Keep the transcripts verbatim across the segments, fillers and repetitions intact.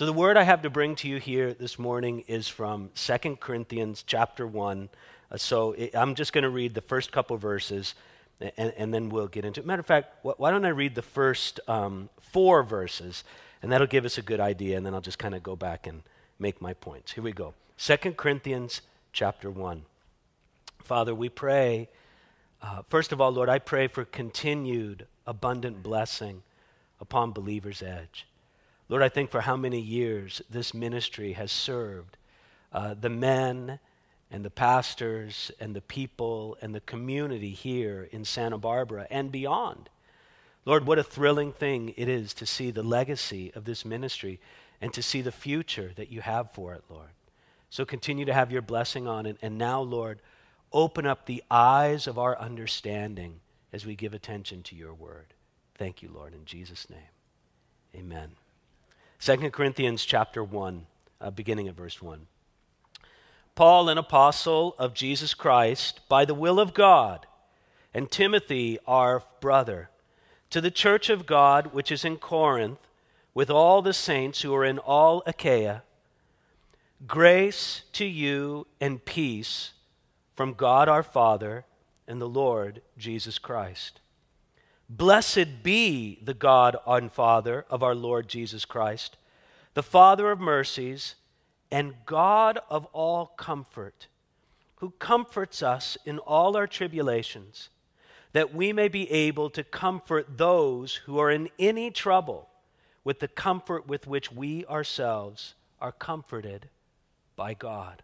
So the word I have to bring to you here this morning is from Second Corinthians chapter one. Uh, so it, I'm just going to read the first couple verses, and, and then we'll get into it. Matter of fact, wh- why don't I read the first um, four verses, and that'll give us a good idea, and then I'll just kind of go back and make my points. Here we go. Second Corinthians chapter one. Father, we pray, uh, first of all, Lord, I pray for continued abundant blessing upon Believer's Edge. Lord, I think for how many years this ministry has served uh, the men and the pastors and the people and the community here in Santa Barbara and beyond. Lord, what a thrilling thing it is to see the legacy of this ministry and to see the future that you have for it, Lord. So continue to have your blessing on it. And now, Lord, open up the eyes of our understanding as we give attention to your word. Thank you, Lord, in Jesus' name. Amen. Second Corinthians chapter one, uh, beginning at verse one. Paul, an apostle of Jesus Christ, by the will of God, and Timothy, our brother, to the church of God which is in Corinth, with all the saints who are in all Achaia, grace to you and peace from God our Father and the Lord Jesus Christ. Blessed be the God and Father of our Lord Jesus Christ, the Father of mercies and God of all comfort, who comforts us in all our tribulations, that we may be able to comfort those who are in any trouble with the comfort with which we ourselves are comforted by God.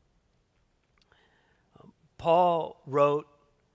Paul wrote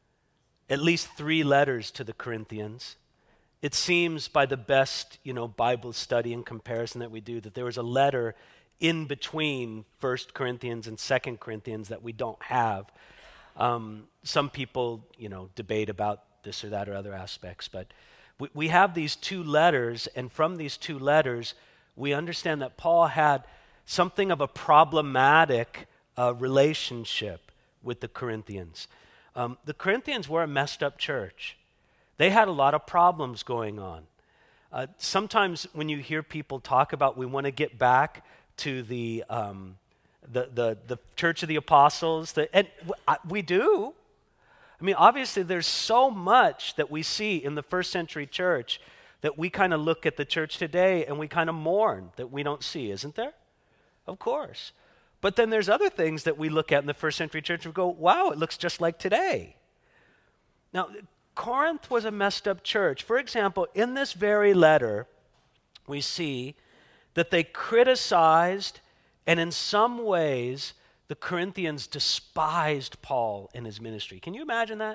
at least three letters to the Corinthians. It seems by the best, you know, Bible study and comparison that we do that there was a letter in between First Corinthians and Second Corinthians that we don't have. Um, some people, you know, debate about this or that or other aspects, but we, we have these two letters, and from these two letters, we understand that Paul had something of a problematic uh, relationship with the Corinthians. Um, the Corinthians were a messed up church. They had a lot of problems going on. Uh, sometimes when you hear people talk about we want to get back to the um, the, the the Church of the Apostles, the, and we do. I mean, obviously there's so much that we see in the first century church that we kind of look at the church today and we kind of mourn that we don't see, isn't there? Of course. But then there's other things that we look at in the first century church and go, wow, it looks just like today. Now, Corinth was a messed up church. For example, in this very letter, we see that they criticized, and in some ways, the Corinthians despised Paul and his ministry. Can you imagine that?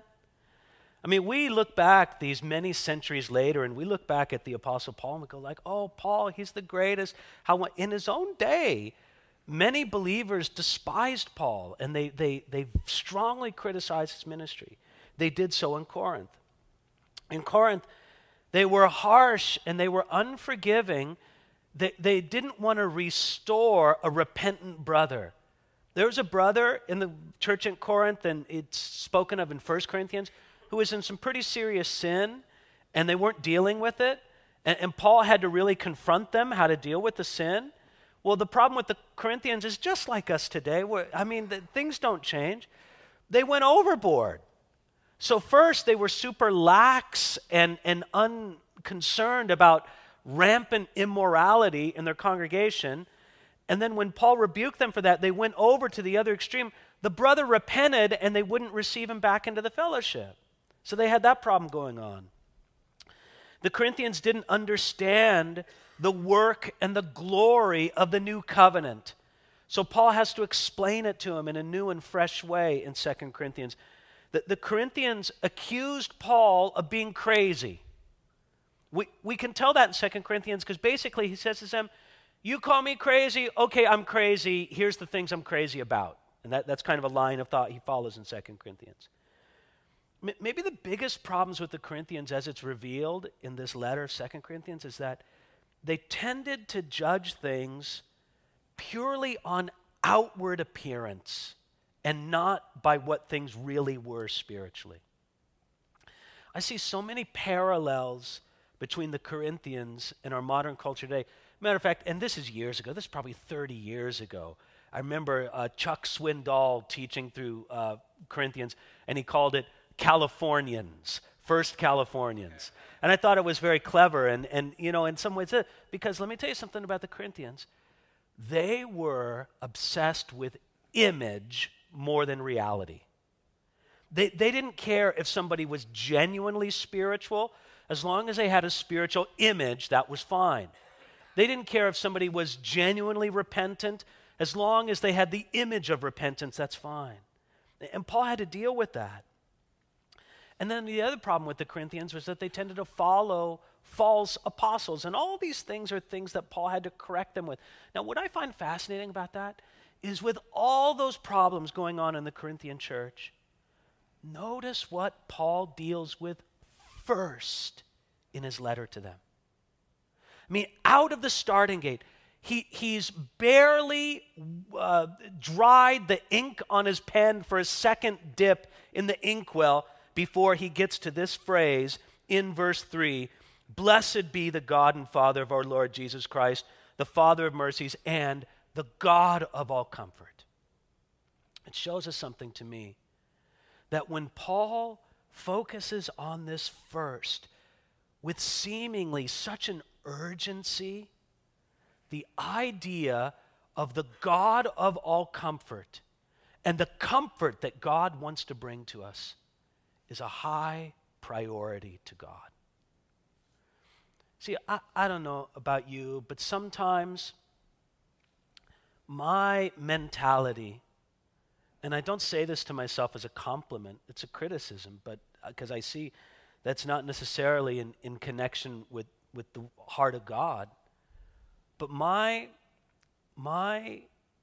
I mean, we look back these many centuries later, and we look back at the Apostle Paul, and we go like, oh, Paul, he's the greatest. How in his own day, many believers despised Paul, and they, they, they strongly criticized his ministry. They did so in Corinth. In Corinth, they were harsh and they were unforgiving. They, they didn't want to restore a repentant brother. There was a brother in the church in Corinth, and it's spoken of in First Corinthians, who was in some pretty serious sin, and they weren't dealing with it. And, and Paul had to really confront them how to deal with the sin. Well, the problem with the Corinthians is just like us today. Where, I mean, the, things don't change. They went overboard. So first, they were super lax and, and unconcerned about rampant immorality in their congregation. And then when Paul rebuked them for that, they went over to the other extreme. The brother repented, and they wouldn't receive him back into the fellowship. So they had that problem going on. The Corinthians didn't understand the work and the glory of the new covenant. So Paul has to explain it to them in a new and fresh way in Second Corinthians. The, the Corinthians accused Paul of being crazy. We, we can tell that in Second Corinthians because basically he says to them, you call me crazy, okay, I'm crazy, here's the things I'm crazy about. And that, that's kind of a line of thought he follows in Second Corinthians. Maybe the biggest problems with the Corinthians as it's revealed in this letter of Second Corinthians is that they tended to judge things purely on outward appearance and not by what things really were spiritually. I see so many parallels between the Corinthians and our modern culture today. Matter of fact, and this is years ago, this is probably thirty years ago. I remember uh, Chuck Swindoll teaching through uh, Corinthians, and he called it Californians, First Californians. And I thought it was very clever, and, and you know, in some ways, uh, because let me tell you something about the Corinthians. They were obsessed with image more than reality. They, they didn't care if somebody was genuinely spiritual. As long as they had a spiritual image, that was fine. They didn't care if somebody was genuinely repentant. As long as they had the image of repentance, that's fine. And Paul had to deal with that. And then the other problem with the Corinthians was that they tended to follow false apostles. And all these things are things that Paul had to correct them with. Now, what I find fascinating about that is with all those problems going on in the Corinthian church, notice what Paul deals with first in his letter to them. I mean, out of the starting gate, he, he's barely uh, dried the ink on his pen for a second dip in the inkwell before he gets to this phrase in verse three, "Blessed be the God and Father of our Lord Jesus Christ, the Father of mercies and the God of all comfort." It shows us something to me, that when Paul focuses on this first with seemingly such an urgency, the idea of the God of all comfort and the comfort that God wants to bring to us is a high priority to God. See, I, I don't know about you, but sometimes my mentality, and I don't say this to myself as a compliment, it's a criticism, but because I see that's not necessarily in, in connection with, with the heart of God. But my, my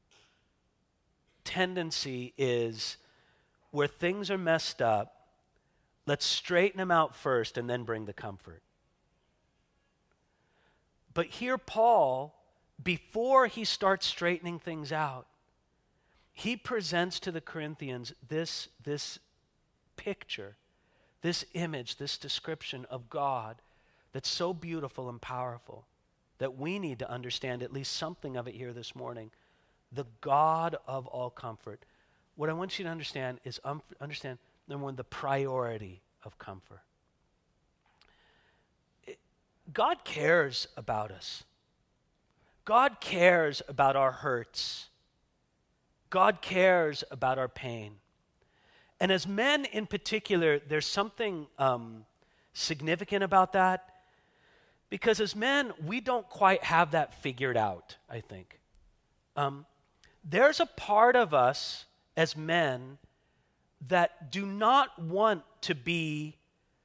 tendency is where things are messed up, let's straighten them out first and then bring the comfort. But here Paul, before he starts straightening things out, he presents to the Corinthians this, this picture, this image, this description of God that's so beautiful and powerful that we need to understand at least something of it here this morning. The God of all comfort. What I want you to understand is um, understand, number one, the priority of comfort. It, God cares about us. God cares about our hurts. God cares about our pain. And as men in particular, there's something um, significant about that. Because as men, we don't quite have that figured out, I think. Um, there's a part of us as men that do not want to be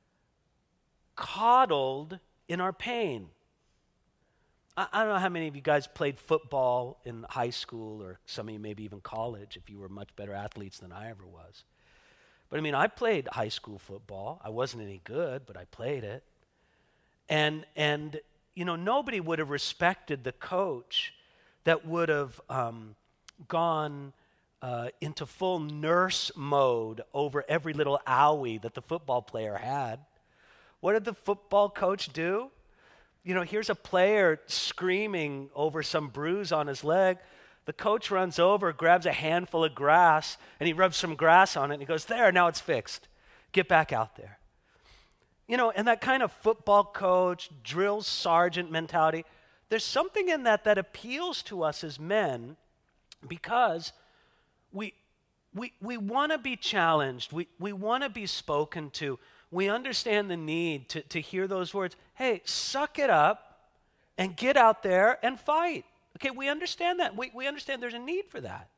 coddled in our pain. I, I don't know how many of you guys played football in high school, or some of you maybe even college, if you were much better athletes than I ever was. But I mean, I played high school football. I wasn't any good, but I played it. And, and you know, nobody would have respected the coach that would have um, gone uh, into full nurse mode over every little owie that the football player had. What did the football coach do? You know, here's a player screaming over some bruise on his leg. The coach runs over, grabs a handful of grass, and he rubs some grass on it, and he goes, "There, now it's fixed. Get back out there." You know, and that kind of football coach, drill sergeant mentality, there's something in that that appeals to us as men because we we we want to be challenged. We we want to be spoken to. We understand the need to, to hear those words. Hey, suck it up and get out there and fight. Okay, we understand that. We, we understand there's a need for that.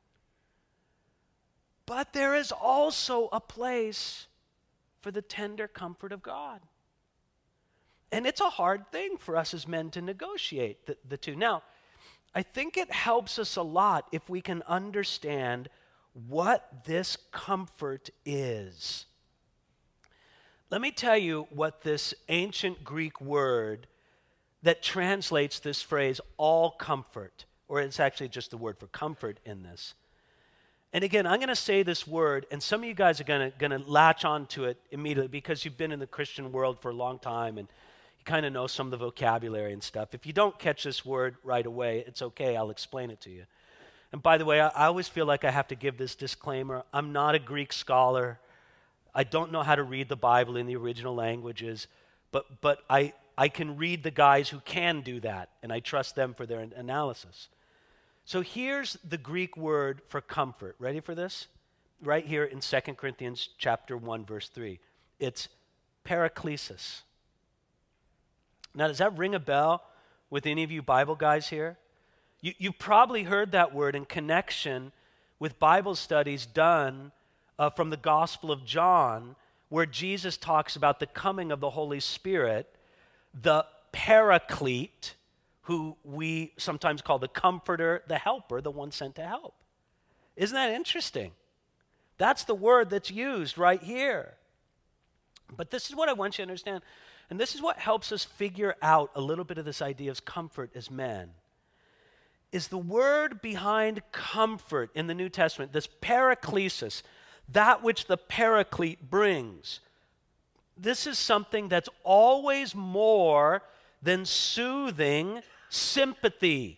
But there is also a place for the tender comfort of God. And it's a hard thing for us as men to negotiate the, the two. Now, I think it helps us a lot if we can understand what this comfort is. Let me tell you what this ancient Greek word that translates this phrase, all comfort, or it's actually just the word for comfort in this. And again, I'm going to say this word, and some of you guys are going to going to latch on to it immediately because you've been in the Christian world for a long time, and You kind of know some of the vocabulary and stuff. If you don't catch this word right away, it's okay. I'll explain it to you. And by the way, I, I always feel like I have to give this disclaimer. I'm not a Greek scholar. I don't know how to read the Bible in the original languages, but, but I, I can read the guys who can do that, and I trust them for their analysis. So here's the Greek word for comfort. Ready for this? Right here in Second Corinthians chapter one, verse three. It's paraklesis. Now, does that ring a bell with any of you Bible guys here? You, you probably heard that word in connection with Bible studies done uh, from the Gospel of John, where Jesus talks about the coming of the Holy Spirit, the paraclete, who we sometimes call the comforter, the helper, the one sent to help. Isn't that interesting? That's the word that's used right here. But this is what I want you to understand, and this is what helps us figure out a little bit of this idea of comfort as men, is the word behind comfort in the New Testament, this paraklesis, that which the paraclete brings. This is something that's always more than soothing sympathy.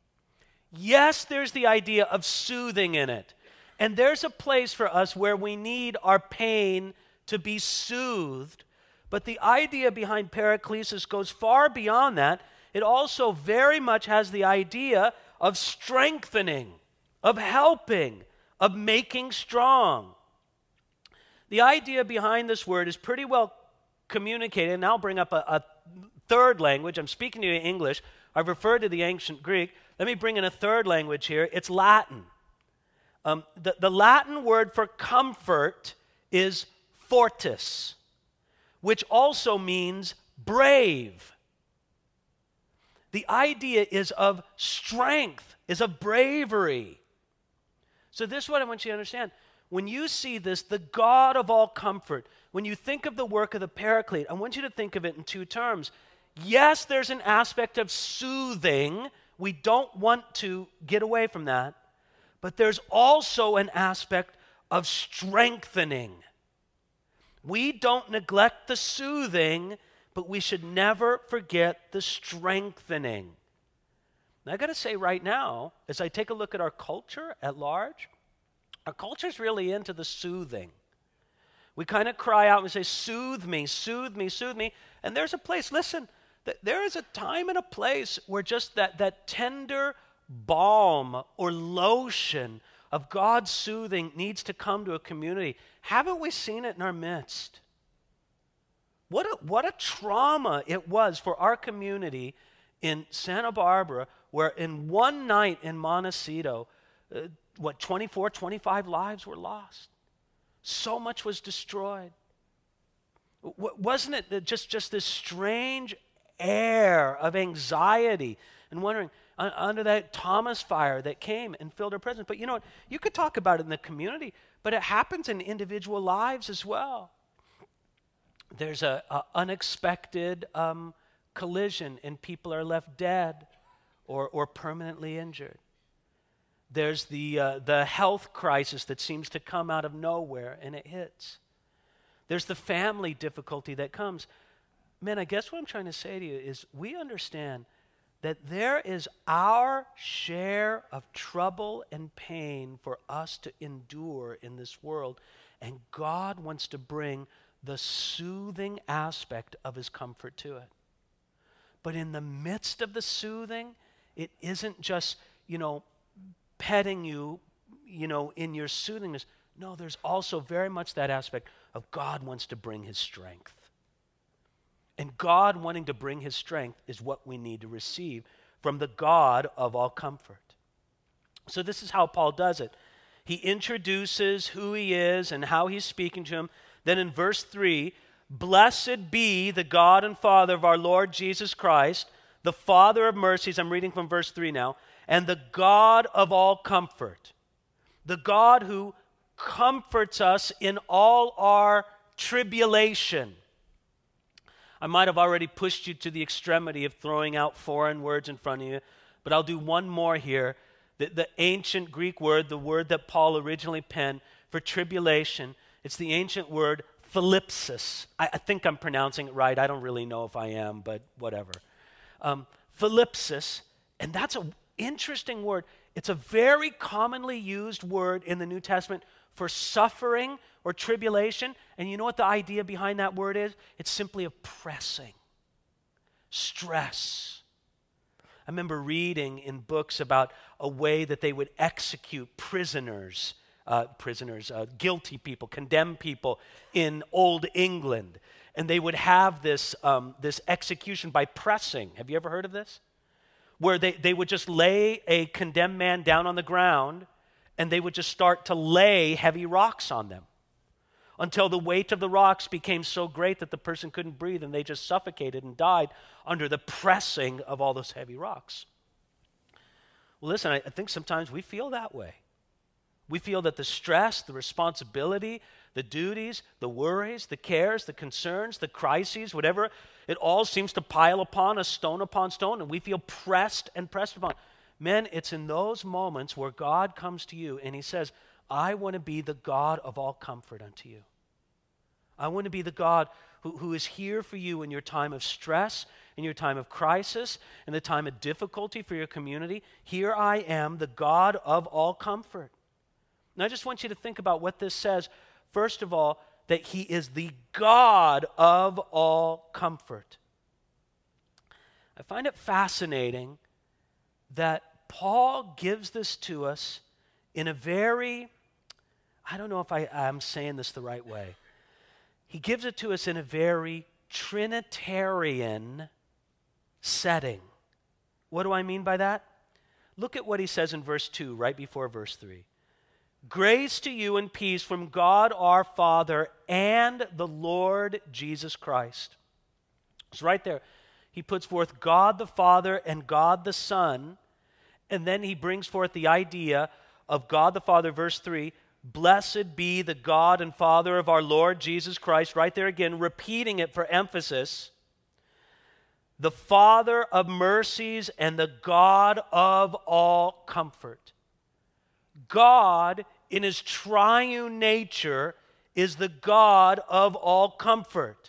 Yes, there's the idea of soothing in it. And there's a place for us where we need our pain to be soothed. But the idea behind paraklesis goes far beyond that. It also very much has the idea of strengthening, of helping, of making strong. The idea behind this word is pretty well communicated, and I'll bring up a, a third language. I'm speaking to you in English. I've referred to the ancient Greek. Let me bring in a third language here. It's Latin. Um, the, the Latin word for comfort is fortis, which also means brave. The idea is of strength, is of bravery. So this is what I want you to understand. When you see this, the God of all comfort, when you think of the work of the Paraclete, I want you to think of it in two terms. Yes, there's an aspect of soothing. We don't want to get away from that. But there's also an aspect of strengthening. We don't neglect the soothing, but we should never forget the strengthening. Now, I got to say right now, as I take a look at our culture at large, our culture's really into the soothing. We kind of cry out and say, soothe me, soothe me, soothe me. And there's a place, listen, th- there is a time and a place where just that, that tender balm or lotion of God's soothing needs to come to a community. Haven't we seen it in our midst? What a, what a trauma it was for our community in Santa Barbara, where in one night in Montecito, uh, what, twenty-four, twenty-five lives were lost. So much was destroyed. W- wasn't it just, just this strange air of anxiety and wondering, uh, under that Thomas fire that came and filled our prisons? But you know what? You could talk about it in the community, but it happens in individual lives as well. There's a, a unexpected um, collision and people are left dead or, or permanently injured. There's the, uh, the health crisis that seems to come out of nowhere and it hits. There's the family difficulty that comes. Man, I guess what I'm trying to say to you is we understand that there is our share of trouble and pain for us to endure in this world, and God wants to bring the soothing aspect of his comfort to it. But in the midst of the soothing, it isn't just, you know, petting you, you know, in your soothingness. No, there's also very much that aspect of God wants to bring his strength. And God wanting to bring his strength is what we need to receive from the God of all comfort. So this is how Paul does it. He introduces who he is and how he's speaking to him. Then in verse three, blessed be the God and Father of our Lord Jesus Christ, the Father of mercies, I'm reading from verse three now, and the God of all comfort, the God who comforts us in all our tribulation. I might have already pushed you to the extremity of throwing out foreign words in front of you, but I'll do one more here. The, the ancient Greek word, the word that Paul originally penned for tribulation, it's the ancient word Philipsis. I, I think I'm pronouncing it right. I don't really know if I am, but whatever. Um, Philipsis, and that's an interesting word. It's a very commonly used word in the New Testament for suffering or tribulation. And you know what the idea behind that word is? It's simply oppressing, stress. I remember reading in books about a way that they would execute prisoners, uh, prisoners, uh, guilty people, condemned people in Old England. And they would have this, um, this execution by pressing. Have you ever heard of this? Where they, they would just lay a condemned man down on the ground and they would just start to lay heavy rocks on them until the weight of the rocks became so great that the person couldn't breathe and they just suffocated and died under the pressing of all those heavy rocks. Well, listen, I, I think sometimes we feel that way. We feel that the stress, the responsibility, the duties, the worries, the cares, the concerns, the crises, whatever, it all seems to pile upon us, stone upon stone, and we feel pressed and pressed upon. Men, it's in those moments where God comes to you and he says, I want to be the God of all comfort unto you. I want to be the God who, who is here for you in your time of stress, in your time of crisis, in the time of difficulty for your community. Here I am, the God of all comfort. Now I just want you to think about what this says. First of all, that he is the God of all comfort. I find it fascinating that Paul gives this to us in a very, I don't know if I, I'm saying this the right way. He gives it to us in a very Trinitarian setting. What do I mean by that? Look at what he says in verse two, right before verse three. Grace to you and peace from God our Father and the Lord Jesus Christ. It's right there. He puts forth God the Father and God the Son, and then he brings forth the idea of God the Father, verse three, blessed be the God and Father of our Lord Jesus Christ, right there again, repeating it for emphasis. The Father of mercies and the God of all comfort. God, in his triune nature, is the God of all comfort.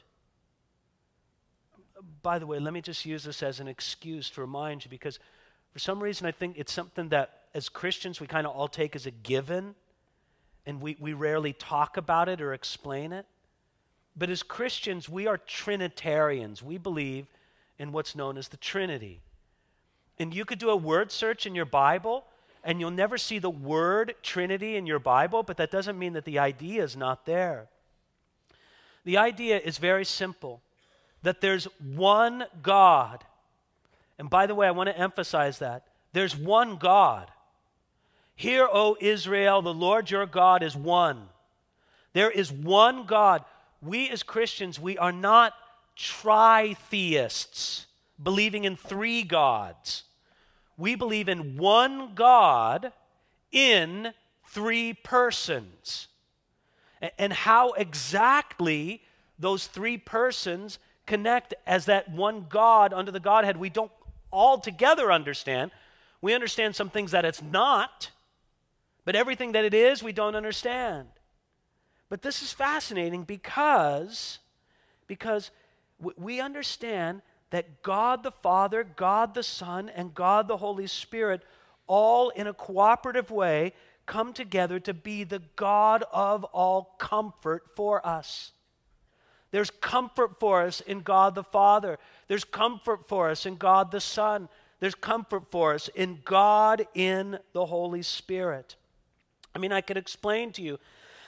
By the way, let me just use this as an excuse to remind you, because for some reason I think it's something that as Christians we kind of all take as a given, and we, we rarely talk about it or explain it. But as Christians, we are Trinitarians. We believe in what's known as the Trinity. And you could do a word search in your Bible, and you'll never see the word Trinity in your Bible, but that doesn't mean that the idea is not there. The idea is very simple, that there's one God. And by the way, I want to emphasize that. There's one God. Hear, O Israel, the Lord your God is one. There is one God. We as Christians, we are not tritheists, believing in three gods. We believe in one God in three persons. And how exactly those three persons connect as that one God under the Godhead, we don't altogether understand. We understand some things that it's not, but everything that it is, we don't understand. But this is fascinating because, because we understand that God the Father, God the Son, and God the Holy Spirit, all in a cooperative way, come together to be the God of all comfort for us. There's comfort for us in God the Father. There's comfort for us in God the Son. There's comfort for us in God in the Holy Spirit. I mean, I could explain to you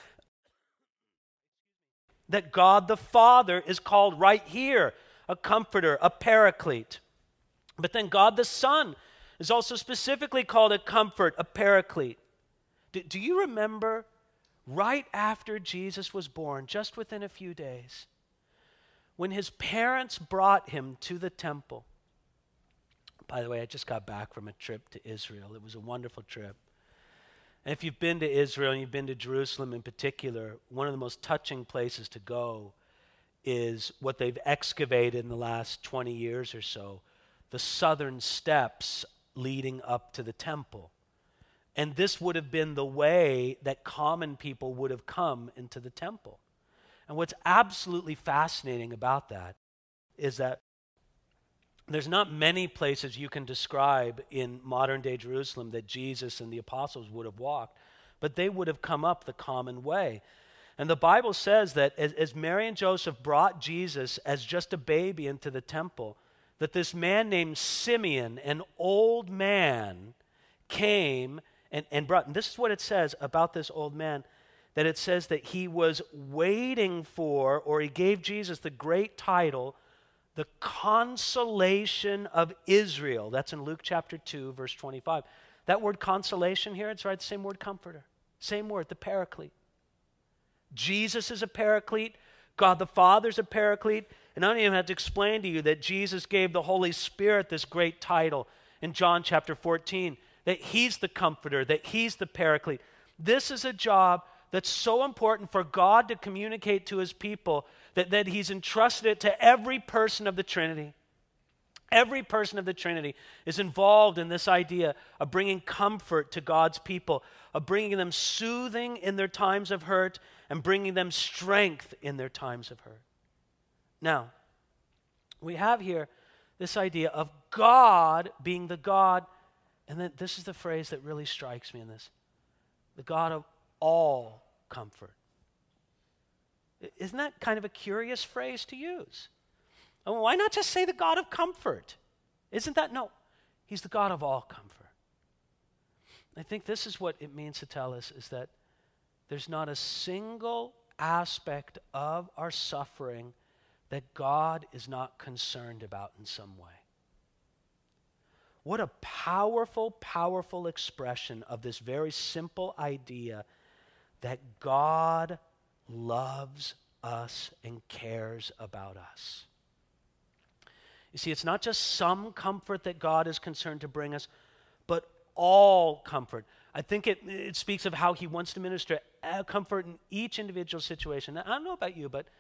that God the Father is called right here a comforter, a paraclete. But then God the Son is also specifically called a comfort, a paraclete. Do, do you remember right after Jesus was born, just within a few days, when his parents brought him to the temple? By the way, I just got back from a trip to Israel. It was a wonderful trip. And if you've been to Israel and you've been to Jerusalem in particular, one of the most touching places to go is what they've excavated in the last twenty years or so, the southern steps leading up to the temple. And this would have been the way that common people would have come into the temple. And what's absolutely fascinating about that is that there's not many places you can describe in modern-day Jerusalem that Jesus and the apostles would have walked, but they would have come up the common way. And the Bible says that as, as Mary and Joseph brought Jesus as just a baby into the temple, that this man named Simeon, an old man, came and, and brought, and this is what it says about this old man, that it says that he was waiting for, or he gave Jesus the great title, the consolation of Israel. That's in Luke chapter two, verse twenty-five. That word consolation here, it's right, the same word comforter. Same word, the paraclete. Jesus is a paraclete. God the Father is a paraclete. And I don't even have to explain to you that Jesus gave the Holy Spirit this great title in John chapter fourteen, that he's the comforter, that he's the paraclete. This is a job that's so important for God to communicate to his people that, that he's entrusted it to every person of the Trinity. Every person of the Trinity is involved in this idea of bringing comfort to God's people, of bringing them soothing in their times of hurt and bringing them strength in their times of hurt. Now, we have here this idea of God being the God, and then this is the phrase that really strikes me in this, the God of all comfort. Isn't that kind of a curious phrase to use? Oh, why not just say the God of comfort? Isn't that? No, he's the God of all comfort. I think this is what it means to tell us, is that there's not a single aspect of our suffering that God is not concerned about in some way. What a powerful, powerful expression of this very simple idea that God loves us and cares about us. You see, it's not just some comfort that God is concerned to bring us, but all comfort. I think it, it speaks of how he wants to minister comfort in each individual situation. Now, I don't know about you, but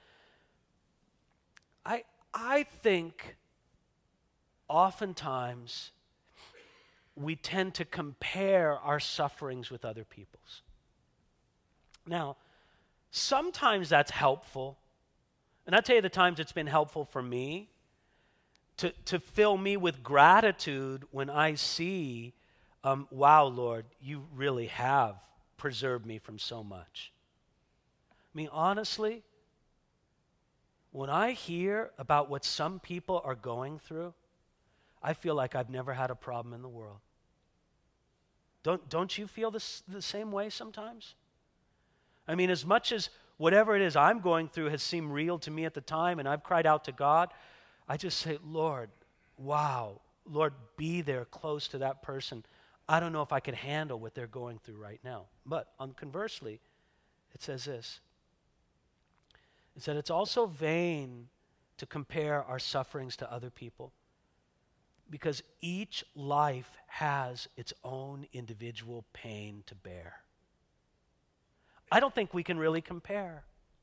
I, I think oftentimes we tend to compare our sufferings with other people's. Now, sometimes that's helpful. And I'll tell you the times it's been helpful for me to, to fill me with gratitude when I see, um, wow, Lord, you really have preserved me from so much. I mean, honestly, when I hear about what some people are going through, I feel like I've never had a problem in the world. Don't, don't you feel this, the same way sometimes? I mean, as much as whatever it is I'm going through has seemed real to me at the time, and I've cried out to God, I just say, Lord, wow, Lord, be there close to that person. I don't know if I can handle what they're going through right now. But on conversely, it says this. It said it's also vain to compare our sufferings to other people, because each life has its own individual pain to bear. I don't think we can really compare.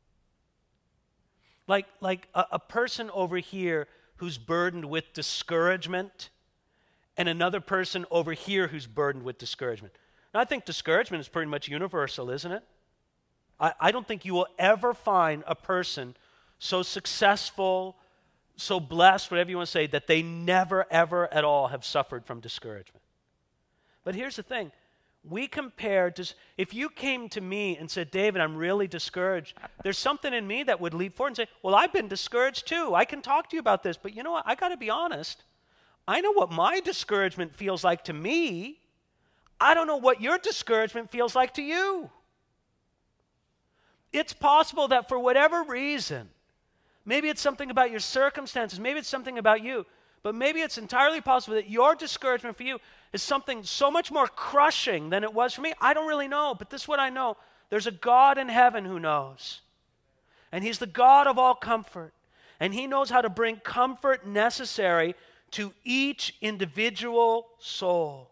Like, like a, a person over here who's burdened with discouragement and another person over here who's burdened with discouragement. Now, I think discouragement is pretty much universal, isn't it? I, I don't think you will ever find a person so successful, so blessed, whatever you want to say, that they never, ever at all have suffered from discouragement. But here's the thing. We compare, dis- if you came to me and said, David, I'm really discouraged, there's something in me that would leap forward and say, well, I've been discouraged too. I can talk to you about this, but you know what? I got to be honest. I know what my discouragement feels like to me. I don't know what your discouragement feels like to you. It's possible that for whatever reason, maybe it's something about your circumstances, maybe it's something about you, but maybe it's entirely possible that your discouragement for you is something so much more crushing than it was for me. I don't really know, but this is what I know. There's a God in heaven who knows. And he's the God of all comfort. And he knows how to bring comfort necessary to each individual soul.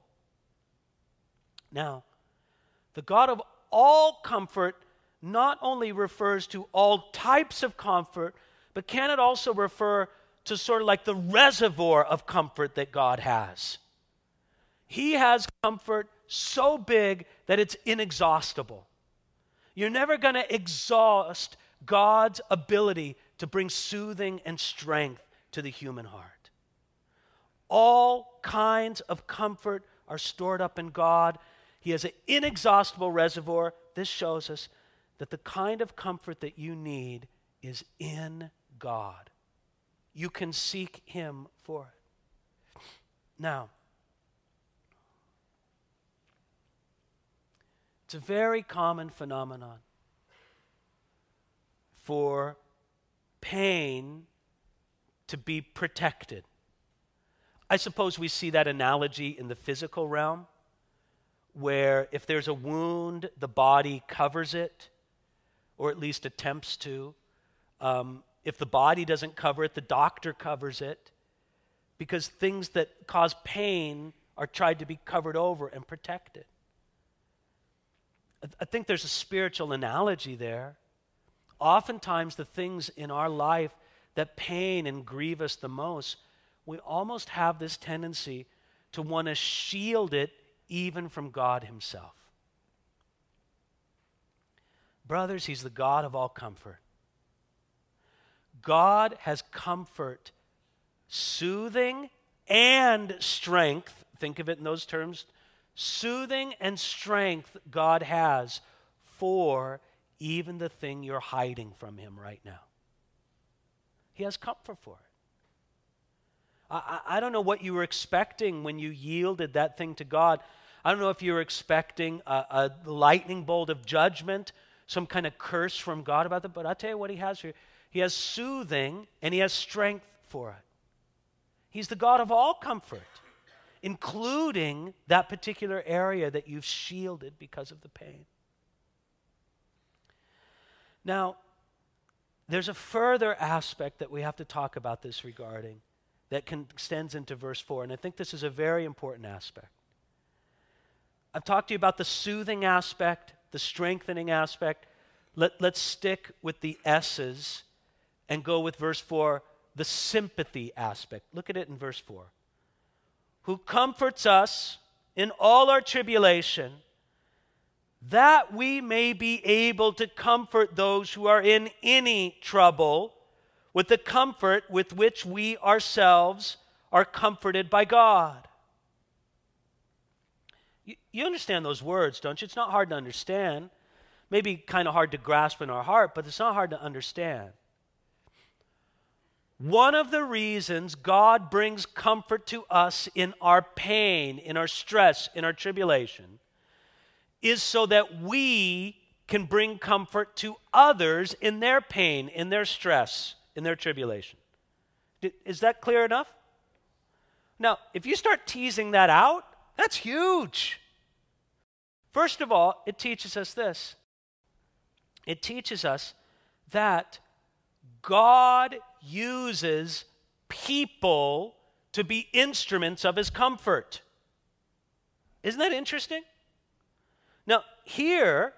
Now, the God of all comfort not only refers to all types of comfort, but can it also refer to sort of like the reservoir of comfort that God has? He has comfort so big that it's inexhaustible. You're never going to exhaust God's ability to bring soothing and strength to the human heart. All kinds of comfort are stored up in God. He has an inexhaustible reservoir. This shows us that the kind of comfort that you need is in God. You can seek Him for it. Now, it's a very common phenomenon for pain to be protected. I suppose we see that analogy in the physical realm, where if there's a wound, the body covers it, or at least attempts to. Um, if the body doesn't cover it, the doctor covers it, because things that cause pain are tried to be covered over and protected. I, I think there's a spiritual analogy there. Oftentimes, the things in our life that pain and grieve us the most, we almost have this tendency to want to shield it even from God Himself. Brothers, He's the God of all comfort. God has comfort, soothing and strength. Think of it in those terms. Soothing and strength God has for even the thing you're hiding from Him right now. He has comfort for it. I, I don't know what you were expecting when you yielded that thing to God. I don't know if you were expecting a, a lightning bolt of judgment, some kind of curse from God about that, but I'll tell you what He has here. He has soothing and He has strength for it. He's the God of all comfort, including that particular area that you've shielded because of the pain. Now, there's a further aspect that we have to talk about this regarding that can, extends into verse four, and I think this is a very important aspect. I've talked to you about the soothing aspect, the strengthening aspect. Let, let's stick with the S's and go with verse four, the sympathy aspect. Look at it in verse four. Who comforts us in all our tribulation, that we may be able to comfort those who are in any trouble with the comfort with which we ourselves are comforted by God. You, you understand those words, don't you? It's not hard to understand. Maybe kind of hard to grasp in our heart, but it's not hard to understand. One of the reasons God brings comfort to us in our pain, in our stress, in our tribulation, is so that we can bring comfort to others in their pain, in their stress, in their tribulation. Is that clear enough? Now, if you start teasing that out, that's huge. First of all, it teaches us this. It teaches us that God uses people to be instruments of His comfort. Isn't that interesting? Now, here,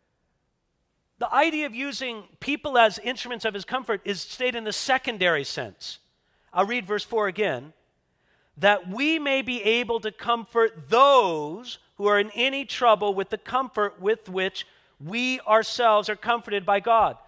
the idea of using people as instruments of His comfort is stated in the secondary sense. I'll read verse four again. That we may be able to comfort those who are in any trouble with the comfort with which we ourselves are comforted by God.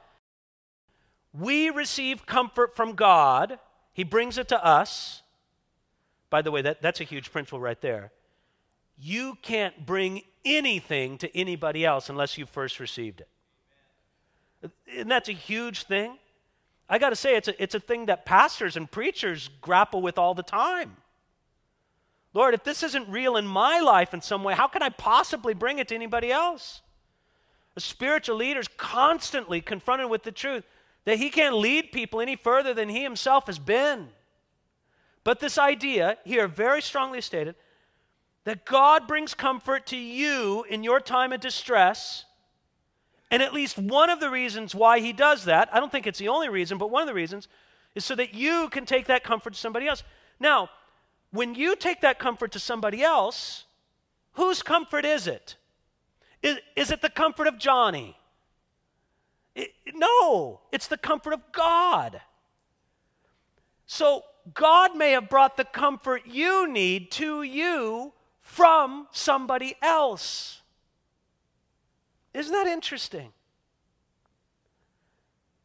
We receive comfort from God. He brings it to us. By the way, that, that's a huge principle right there. You can't bring anything to anybody else unless you first received it. And that's a huge thing. I got to say, it's a, it's a thing that pastors and preachers grapple with all the time. Lord, if this isn't real in my life in some way, how can I possibly bring it to anybody else? A spiritual leader is constantly confronted with the truth that he can't lead people any further than he himself has been. But this idea here, very strongly stated, that God brings comfort to you in your time of distress, and at least one of the reasons why He does that, I don't think it's the only reason, but one of the reasons, is so that you can take that comfort to somebody else. Now, when you take that comfort to somebody else, whose comfort is it? Is, is it the comfort of Johnny? It, no, it's the comfort of God. So God may have brought the comfort you need to you from somebody else. Isn't that interesting?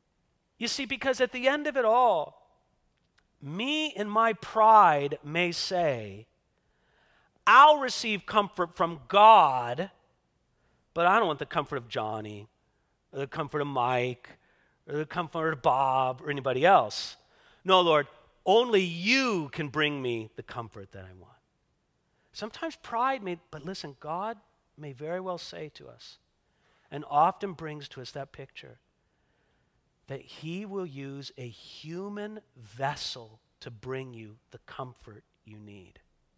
You see, because at the end of it all, me in my pride may say, I'll receive comfort from God, but I don't want the comfort of Johnny, or the comfort of Mike, or the comfort of Bob, or anybody else. No, Lord, only you can bring me the comfort that I want. Sometimes pride may, but listen, God may very well say to us, and often brings to us that picture, that he will use a human vessel to bring you the comfort you need.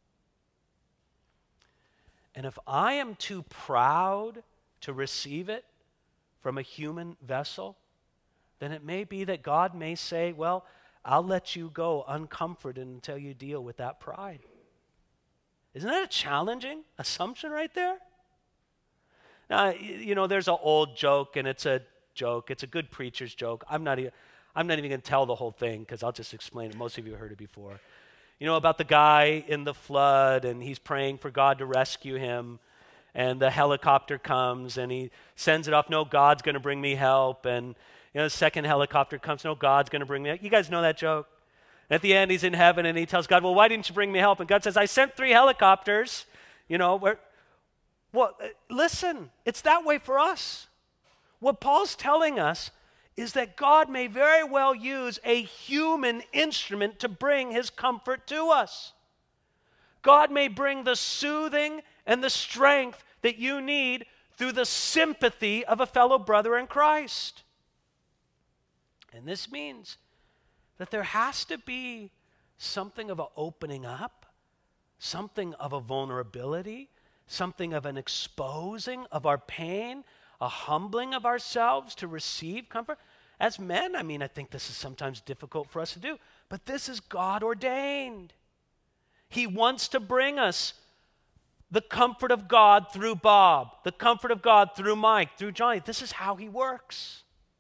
And if I am too proud to receive it from a human vessel, then it may be that God may say, well, I'll let you go uncomforted until you deal with that pride. Isn't that a challenging assumption right there? Now, you know, there's an old joke, and it's a joke. It's a good preacher's joke. I'm not, e- I'm not even going to tell the whole thing because I'll just explain it. Most of you have heard it before. You know, about the guy in the flood, and he's praying for God to rescue him, and the helicopter comes, and he sends it off. No, God's going to bring me help. And, you know, the second helicopter comes. No, God's going to bring me help. You guys know that joke? At the end, he's in heaven, and he tells God, well, why didn't you bring me help? And God says, I sent three helicopters. You know, where, well, listen, it's that way for us. What Paul's telling us is that God may very well use a human instrument to bring his comfort to us. God may bring the soothing and the strength that you need through the sympathy of a fellow brother in Christ. And this means that there has to be something of an opening up, something of a vulnerability, something of an exposing of our pain, a humbling of ourselves to receive comfort. As men, I mean, I think this is sometimes difficult for us to do, but this is God ordained. He wants to bring us the comfort of God through Bob, the comfort of God through Mike, through Johnny. This is how he works.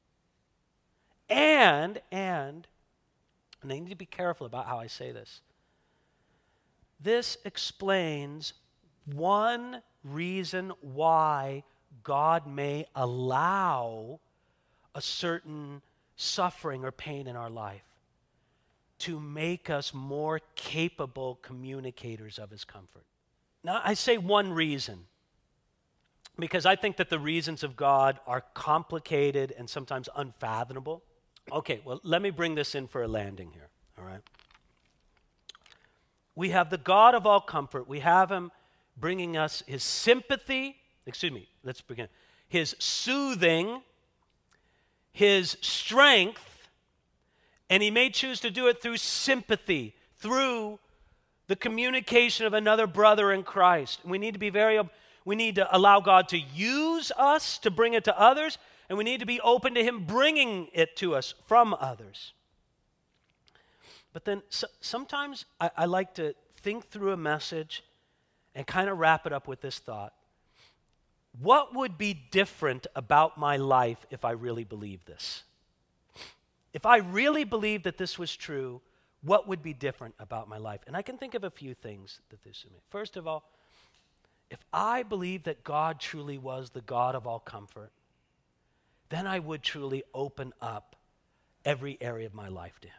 And, and, and I need to be careful about how I say this. This explains one reason why God may allow a certain suffering or pain in our life to make us more capable communicators of his comfort. Now, I say one reason because I think that the reasons of God are complicated and sometimes unfathomable. Okay, well, let me bring this in for a landing here, all right? We have the God of all comfort. We have him bringing us his sympathy, excuse me, let's begin. His soothing, his strength, and he may choose to do it through sympathy, through the communication of another brother in Christ. And we need to be very, we need to allow God to use us to bring it to others, and we need to be open to him bringing it to us from others. But then so, sometimes I, I like to think through a message and kind of wrap it up with this thought. What would be different about my life if I really believed this? If I really believed that this was true, what would be different about my life? And I can think of a few things that this would mean. First of all, if I believed that God truly was the God of all comfort, then I would truly open up every area of my life to him.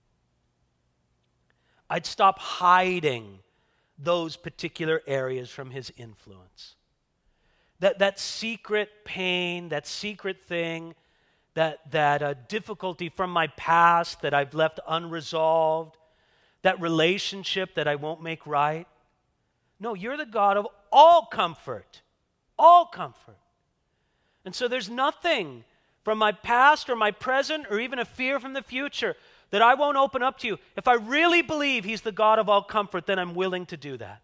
I'd stop hiding those particular areas from his influence. That, that secret pain, that secret thing, that, that uh, difficulty from my past that I've left unresolved, that relationship that I won't make right. No, you're the God of all comfort, all comfort. And so there's nothing from my past or my present or even a fear from the future that I won't open up to you. If I really believe he's the God of all comfort, then I'm willing to do that.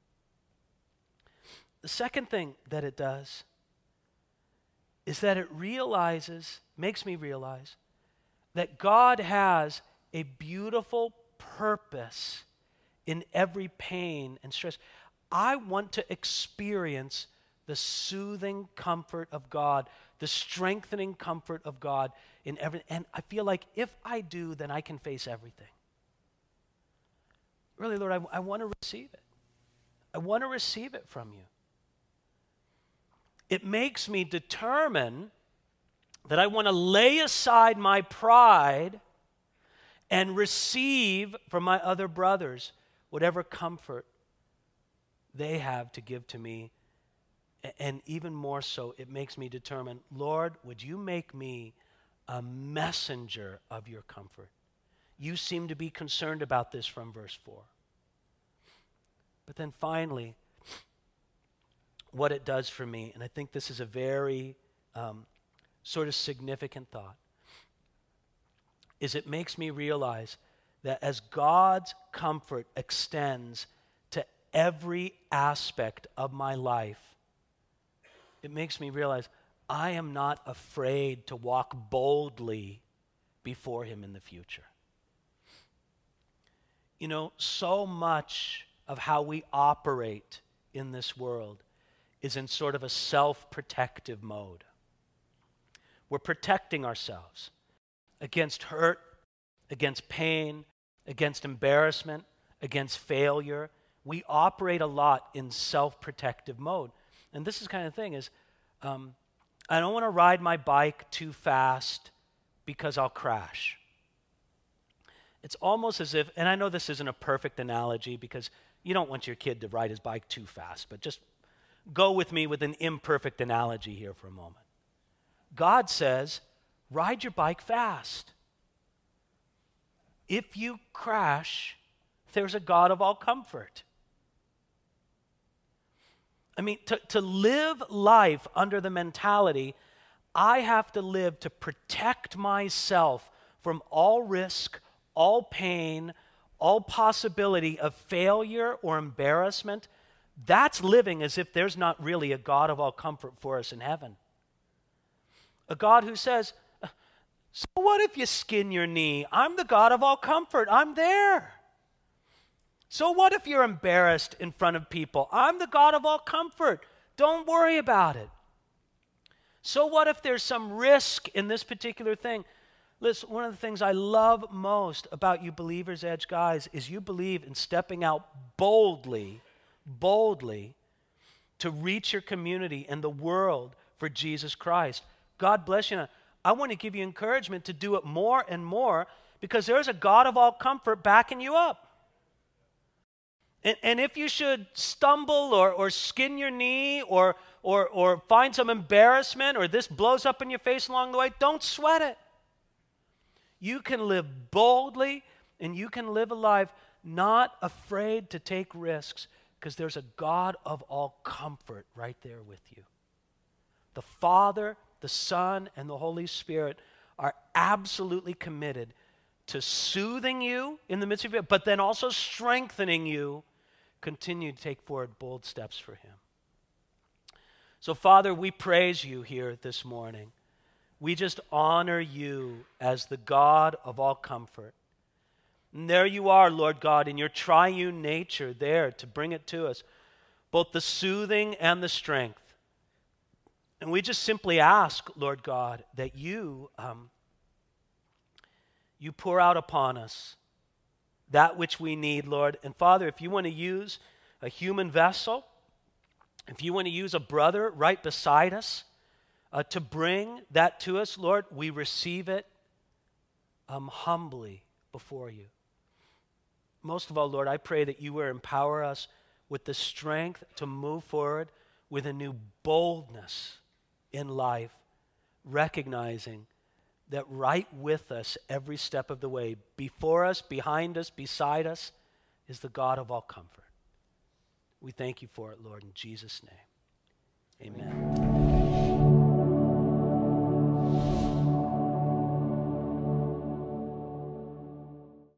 The second thing that it does is that it realizes, makes me realize, that God has a beautiful purpose in every pain and stress. I want to experience the soothing comfort of God, the strengthening comfort of God in everything. And I feel like if I do, then I can face everything. Really, Lord, I, I want to receive it. I want to receive it from you. It makes me determine that I want to lay aside my pride and receive from my other brothers whatever comfort they have to give to me. And even more so, it makes me determine, Lord, would you make me a messenger of your comfort? You seem to be concerned about this from verse four. But then finally, what it does for me, and I think this is a very um, sort of significant thought, is it makes me realize that as God's comfort extends to every aspect of my life, it makes me realize I am not afraid to walk boldly before him in the future. You know, so much of how we operate in this world is in sort of a self-protective mode. We're protecting ourselves against hurt, against pain, against embarrassment, against failure. We operate a lot in self-protective mode. And this is the kind of thing is, um, I don't want to ride my bike too fast because I'll crash. It's almost as if, and I know this isn't a perfect analogy because you don't want your kid to ride his bike too fast, but just go with me with an imperfect analogy here for a moment. God says, ride your bike fast. If you crash, there's a God of all comfort. I mean, to, to live life under the mentality, I have to live to protect myself from all risk, all pain, all possibility of failure or embarrassment, that's living as if there's not really a God of all comfort for us in heaven. A God who says, so what if you skin your knee? I'm the God of all comfort. I'm there. So what if you're embarrassed in front of people? I'm the God of all comfort. Don't worry about it. So what if there's some risk in this particular thing? Listen, one of the things I love most about you Believers Edge guys is you believe in stepping out boldly, boldly to reach your community and the world for Jesus Christ. God bless you. I want to give you encouragement to do it more and more because there's a God of all comfort backing you up. And, and if you should stumble or, or skin your knee or, or, or find some embarrassment or this blows up in your face along the way, don't sweat it. You can live boldly and you can live a life not afraid to take risks because there's a God of all comfort right there with you. The Father, the Son, and the Holy Spirit are absolutely committed to soothing you in the midst of it, but then also strengthening you. Continue to take forward bold steps for him. So, Father, we praise you here this morning. We just honor you as the God of all comfort. And there you are, Lord God, in your triune nature there to bring it to us, both the soothing and the strength. And we just simply ask, Lord God, that you, um, you pour out upon us that which we need, Lord. And Father, if you want to use a human vessel, if you want to use a brother right beside us uh, to bring that to us, Lord, we receive it um, humbly before you. Most of all, Lord, I pray that you will empower us with the strength to move forward with a new boldness in life, recognizing that right with us every step of the way, before us, behind us, beside us, is the God of all comfort. We thank you for it, Lord, in Jesus' name. Amen.